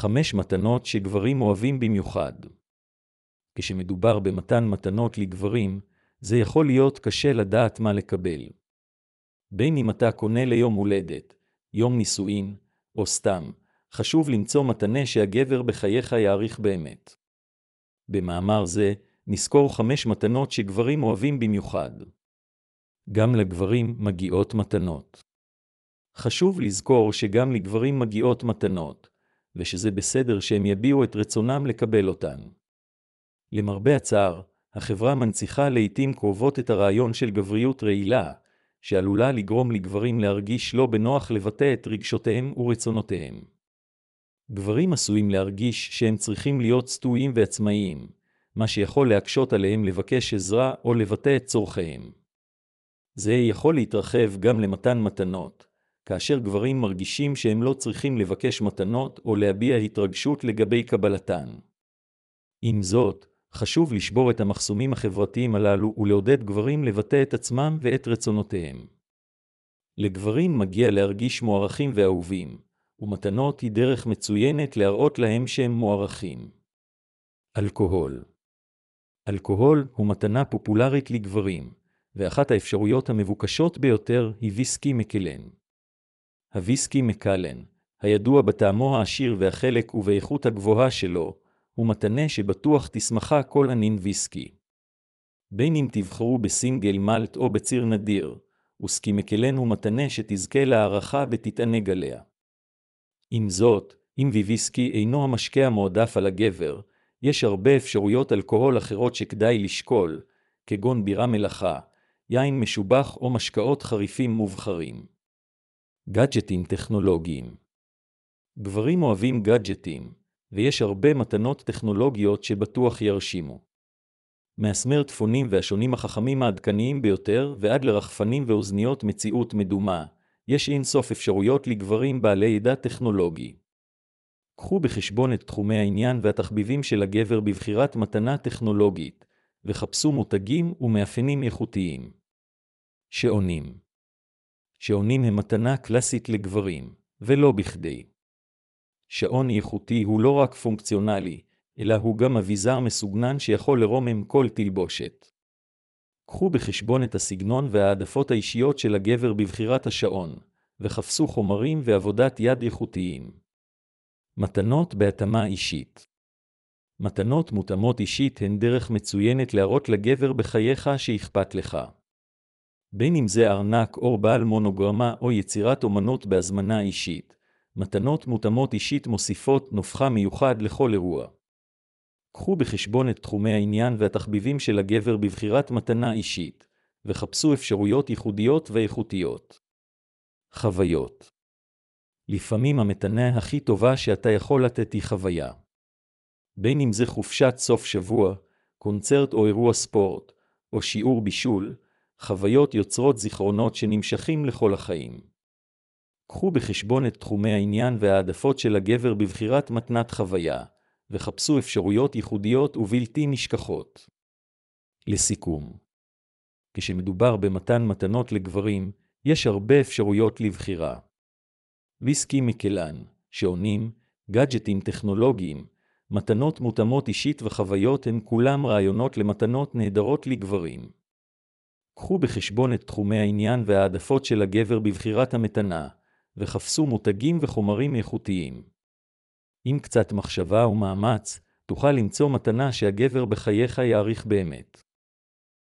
5 מתנות שגברים אוהבים במיוחד. כשמדובר במתן מתנות לגברים, זה יכול להיות קשה לדעת מה לקבל. בין אם אתה קונה ליום הולדת, יום נישואין, או סתם, חשוב למצוא מתנה שהגבר בחייך יעריך באמת. במאמר זה, נזכור 5 מתנות שגברים אוהבים במיוחד. גם לגברים מגיעות מתנות. חשוב לזכור שגם לגברים מגיעות מתנות, ושזה בסדר שהם יביעו את רצונם לקבל אותן. למרבה הצער, החברה מנציחה לעתים קרובות את הרעיון של גבריות רעילה, שעלולה לגרום לגברים להרגיש לא בנוח לבטא את רגשותיהם ורצונותיהם. גברים עשויים להרגיש שהם צריכים להיות סטויים ועצמאיים, מה שיכול להקשות עליהם לבקש עזרה או לבטא את צורכיהם. זה יכול להתרחב גם למתן מתנות, כאשר גברים מרגישים שהם לא צריכים לבקש מתנות או להביע התרגשות לגבי קבלתן. עם זאת, חשוב לשבור את המחסומים החברתיים הללו ולעודד גברים לבטא את עצמם ואת רצונותיהם. לגברים מגיע להרגיש מוערכים ואהובים, ומתנות היא דרך מצוינת להראות להם שהם מוערכים. אלכוהול. אלכוהול הוא מתנה פופולרית לגברים, ואחת האפשרויות המבוקשות ביותר היא ויסקי מקלן. הוויסקי מקלן, הידוע בטעמו העשיר והחלק ובאיכות הגבוהה שלו, הוא מתנה שבטוח תשמחה כל ענין ויסקי. בין אם תבחרו בסינגל מלט או בציר נדיר, וויסקי מקלן הוא מתנה שתזכה להערכה ותתענג עליה. עם זאת, אם ויסקי אינו המשקה המועדף על הגבר, יש הרבה אפשרויות אלכוהול אחרות שכדאי לשקול, כגון בירה מלחה, יין משובח או משקאות חריפים מובחרים. גאדג'טים טכנולוגיים. גברים אוהבים גאדג'טים, ויש הרבה מתנות טכנולוגיות שבטוח ירשימו. מהסמארטפונים והשונים החכמים העדכניים ביותר ועד לרחפנים ואוזניות מציאות מדומה, יש אינסוף אפשרויות לגברים בעלי ידע טכנולוגי. קחו בחשבון את תחומי העניין והתחביבים של הגבר בבחירת מתנה טכנולוגית, וחפשו מותגים ומאפיינים איכותיים. שעונים. שעונים הם מתנה קלאסית לגברים, ולא בכדי. שעון איכותי הוא לא רק פונקציונלי, אלא הוא גם אביזר מסוגנן שיכול לרומם כל תלבושת. קחו בחשבון את הסגנון והעדפות האישיות של הגבר בבחירת השעון, וחפשו חומרים ועבודת יד איכותיים. מתנות בהתאמה אישית. מתנות מותאמות אישית הן דרך מצוינת להראות לגבר בחייך שאכפת לך. בין אם זה ארנק או בעל מונוגרמה או יצירת אומנות בהזמנה אישית, מתנות מותאמות אישית מוסיפות נופך מיוחד לכל אירוע. קחו בחשבון את תחומי העניין והתחביבים של הגבר בבחירת מתנה אישית, וחפשו אפשרויות ייחודיות ואיכותיות. חוויות. לפעמים המתנה הכי טובה שאתה יכול לתת היא חוויה. בין אם זה חופשת סוף שבוע, קונצרט או אירוע ספורט, או שיעור בישול, חוויות יוצרות זיכרונות שנמשכים לכל החיים. קחו בחשבון את תחומי העניין והעדפות של הגבר בבחירת מתנת חוויה, וחפשו אפשרויות ייחודיות ובלתי נשכחות. לסיכום, כשמדובר במתן מתנות לגברים, יש הרבה אפשרויות לבחירה. ויסקי מקלן, שעונים, גאדג'טים טכנולוגיים, מתנות מותאמות אישית וחוויות הם כולם רעיונות למתנות נהדרות לגברים. קחו בחשבון את תחומי העניין והעדפות של הגבר בבחירת המתנה, וחפשו מותגים וחומרים איכותיים. עם קצת מחשבה ומאמץ, תוכל למצוא מתנה שהגבר בחייך יעריך באמת.